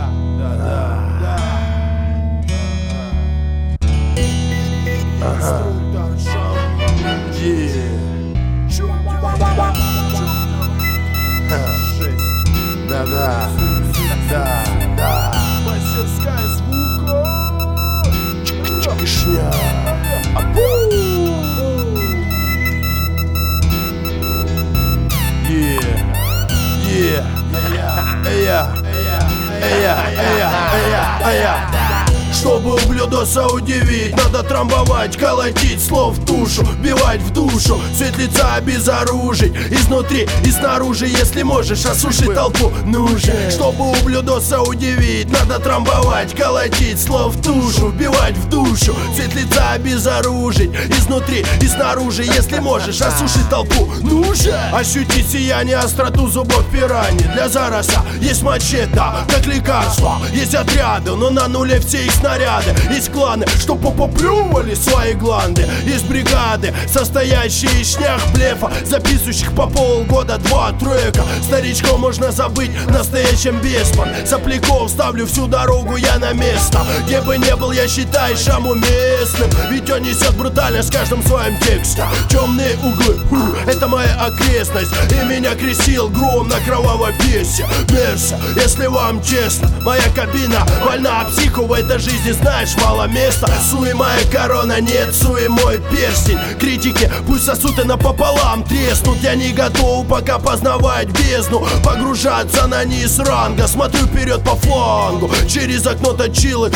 Мастерская звука. Чик-чик-шня. Чтобы ублюдоса удивить, надо трамбовать, колотить слов в душу, бивать в душу, цвет лица обезоружить, изнутри и снаружи, если можешь, осушить толпу нужен. Чтобы ублюдоса удивить, надо трамбовать, колотить слов в душу, бивать в душу, цвет лица обезоружить, изнутри и снаружи, если можешь, осушить толпу нужен. Ощутить сияние, остроту зубов пираньи. Для зароса есть мачете, как лекарство. Есть отряды, но на нуле все их снаряды. Есть кланы, что попоплювали свои гланды. Есть бригады, состоящие из шнях блефа, записывающих по полгода 2 трека. Старичков можно забыть, настоящим беспон. Сопляков ставлю всю дорогу я на место. Где бы не был, я считаю шам уместным, ведь он несет брутальность в каждом своем тексте. Темные углы, это моя окрестность, и меня крестил гром на кровавой пьесе. Мерся, если вам честно, моя кабина больна, а психу в этой жизни знаешь мало места. Суй моя корона, нет, суй мой перстень. Критики пусть сосут и напополам треснут. Я не готов пока познавать бездну, погружаться на низ ранга. Смотрю вперед по флангу, через окно точилы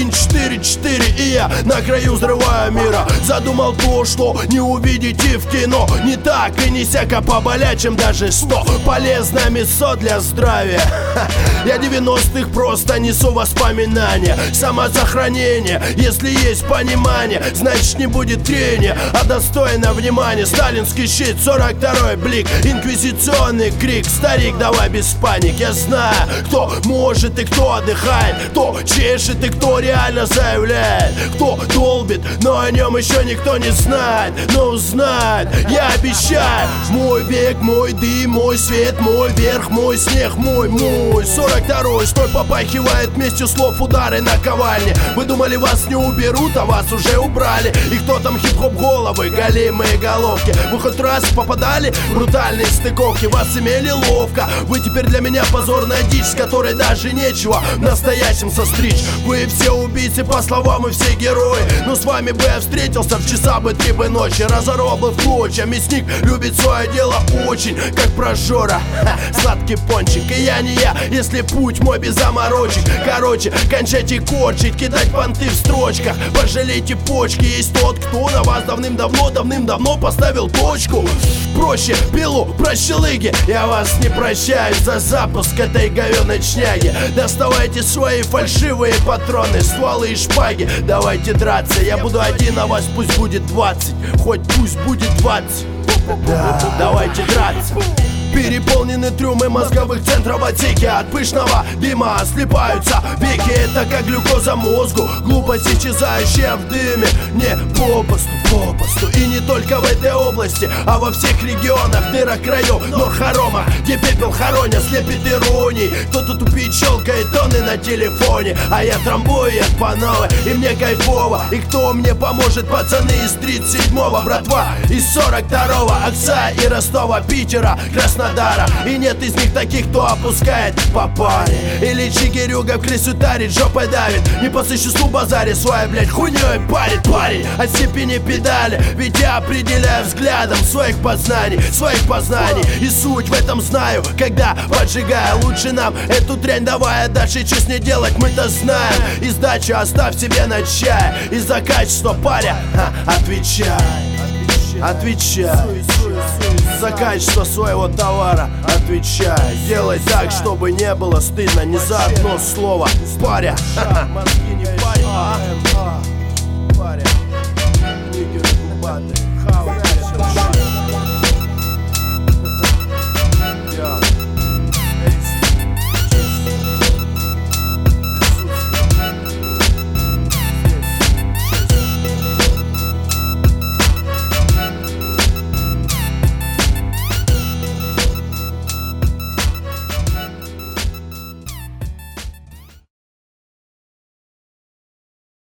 1-4-4, и я на краю взрывая мира. Задумал то, что не увидите в кино. Не так и не сяко поболячим даже 100. Полезное мясо для здравия. Я 90-х просто несу воспоминания. Самосохранение, если есть понимание, значит не будет трения, а достойно внимания. Сталинский щит, 42-й блик, инквизиционный крик. Старик, давай без паник. Я знаю, кто может и кто отдыхает, кто чешет и кто реально заявляет, кто долбит, но о нем еще никто не знает. Но узнает, я обещаю. Мой век, мой дым, мой свет, мой верх, мой снег, мой 42-й стой попахивает вместе слов удары на ковальне. Вы думали, вас не уберут, а вас уже убрали. И кто там хип-хоп головы, голимые головки? Вы хоть раз попадали в брутальные стыковки? Вас имели ловко. Вы теперь для меня позорная дичь, с которой даже нечего в настоящем состричь. Вы все убийцы по словам и все герои, но с вами бы я встретился в часа бы 3 бы ночи. Разорвал бы в клочья. Мясник любит свое дело очень, как прожора. Сладкий пончик, и я не я, если путь мой без заморочек. Короче, кончайте корчить, кидать понты в строчках, пожалейте почки. Есть тот, кто на вас давным-давно поставил точку. Проще пилу, прощелыги, я вас не прощаю за запуск этой говёной чняги. Доставайте свои фальшивые патроны, стволы и шпаги. Давайте драться, я буду один, а вас пусть будет 20. Хоть пусть будет 20. Давайте драться. Переполнены трюмы мозговых центров отсеки. От пышного дыма слипаются веки. Это как глюкоза мозгу, глупость исчезающая в дыме. Не попусту. И не только в этой области, а во всех регионах, дырах, краев, Норхарома, где пепел хоронят, слепит иронии. Кто-то тупит, щелкает тоны на телефоне, а я трамбую по новой, и мне кайфово. И кто мне поможет, пацаны из 37-го, братва из 42-го, Акса и Ростова, Питера, Краснодара. И нет из них таких, кто опускает по паре. Или Чигирюга в крысу тарит, жопой давит. Не по существу базаре своей, блять, хуйней парит парень от степени педали. Ведь я определяю взглядом своих познаний. И суть в этом знаю, когда поджигаю. Лучше нам эту дрянь давай, а дальше что с ней делать мы-то знаем. И сдачу оставь себе на чай. И за качество, паря, отвечай. За качество своего товара отвечай. Делай так, чтобы не было стыдно ни за одно слово, паря. Мозги не паря.